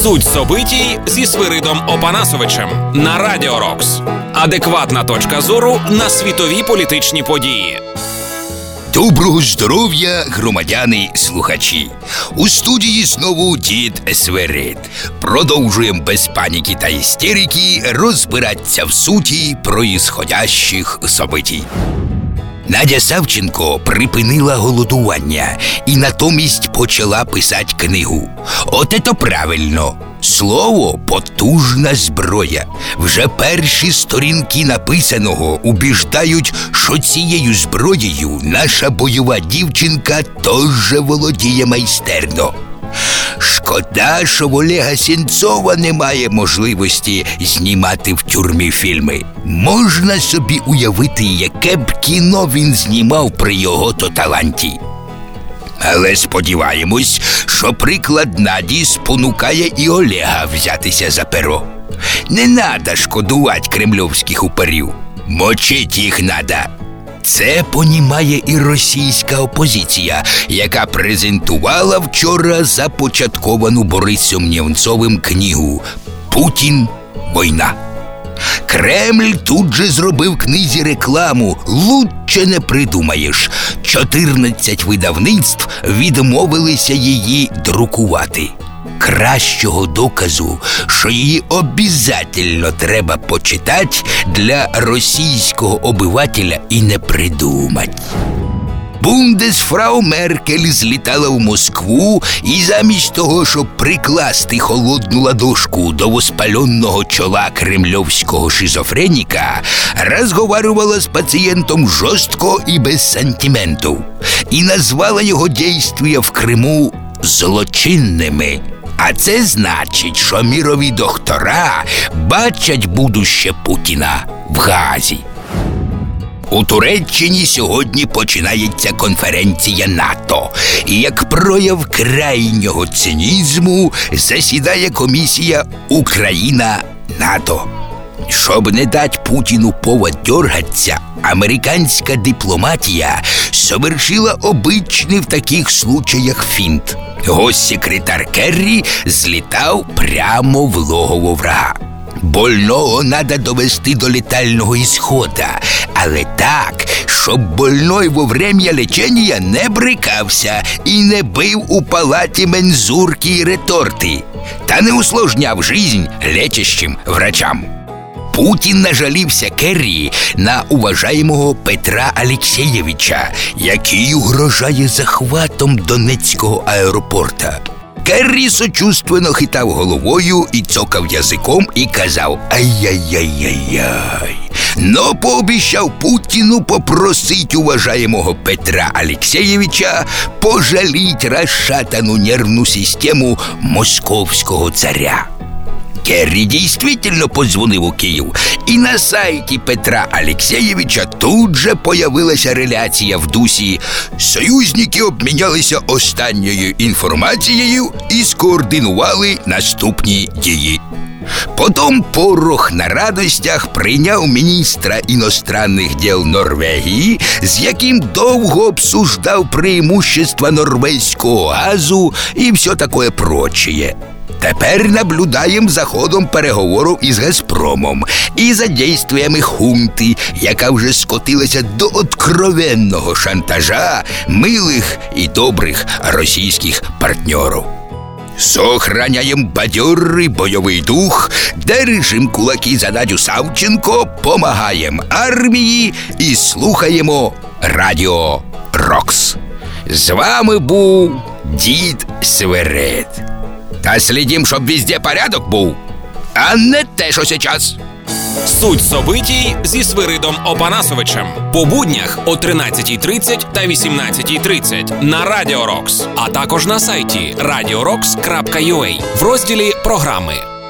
Суть событій зі Свиридом Опанасовичем на Радіо Рокс. Адекватна точка зору на світові політичні події. Доброго здоров'я, громадяни-слухачі! У студії знову дід Свирид. Продовжуємо без паніки та істерики розбиратися в суті происходящих событій. Надя Савченко припинила голодування і натомість почала писати книгу. От ето правильно! Слово – потужна зброя. Вже перші сторінки написаного убіждають, що цією зброєю наша бойова дівчинка теж володіє майстерно. Шкода, що в Олега Сенцова немає можливості знімати в тюрмі фільми. Можна собі уявити, яке б кіно він знімав при його-то таланті. Але сподіваємось, що приклад Наді спонукає і Олега взятися за перо. Не надо шкодувати кремльовських упорів. Мочить їх надо. Це понімає і російська опозиція, яка презентувала вчора започатковану Борисом Нємцовим книгу «Путін. Війна». Кремль тут же зробив книзі рекламу. Лучше не придумаєш. 14 видавництв відмовилися її друкувати. Кращого доказу, що її обов'язково треба почитати, для російського обивателя і не придумать. Бундесфрау Меркель злітала в Москву і замість того, щоб прикласти холодну ладошку до воспаленного чола кремльовського шизофреніка, розговарювала з пацієнтом жорстко і без сантиментів. І назвала його дійства в Криму злочинними. А це значить, що мірові доктора бачать будуще Путіна в Гаазі. У Туреччині сьогодні починається конференція НАТО. І як прояв крайнього цинізму засідає комісія Україна-НАТО. Щоб не дати Путіну повод дергатися, американська дипломатія совершила обичний в таких случаях фінт. Госсекретар Керрі злітав прямо в логово врага. Больного надо довести до летального ісхода, але так, щоб больной во время лечення не брикався і не бив у палаті мензурки й реторти, та не усложняв жизнь лечащим врачам. Путін нажалівся Керрі на уважаємого Петра Алексєєвича, який угрожає захватом Донецького аеропорта. Керрі сочувственно хитав головою і цокав язиком і казав «Ай-яй-яй-яй-яй». Но пообіцяв Путіну попросить уважаємого Петра Алексєєвича пожаліть розшатану нервну систему московського царя. Керрі дійсно подзвонив у Київ, і на сайті Петра Алексєєвича тут же появилася реляція в дусі «Союзники обмінялися останньою інформацією і скоординували наступні дії». Потім Порох на радостях прийняв міністра іностранних діл Норвегії, з яким довго обсуждав преимущества норвезького газу і все таке прочее. Тепер наблюдаємо за ходом переговорів із «Газпромом» і за дійствами хунти, яка вже скотилася до откровенного шантажа милих і добрих російських партнерів. Сохраняємо бадьорий бойовий дух, держим кулаки за Надю Савченко, помагаємо армії і слухаємо Радіо Рокс. З вами був дід Свирид. Та слідім, щоб везде порядок був, а не те, що зараз. Суть событій зі Свиридом Опанасовичем. По буднях о 13:30 та 18:30 на Радіо Рокс, а також на сайті radiorocks.ua в розділі «Програми».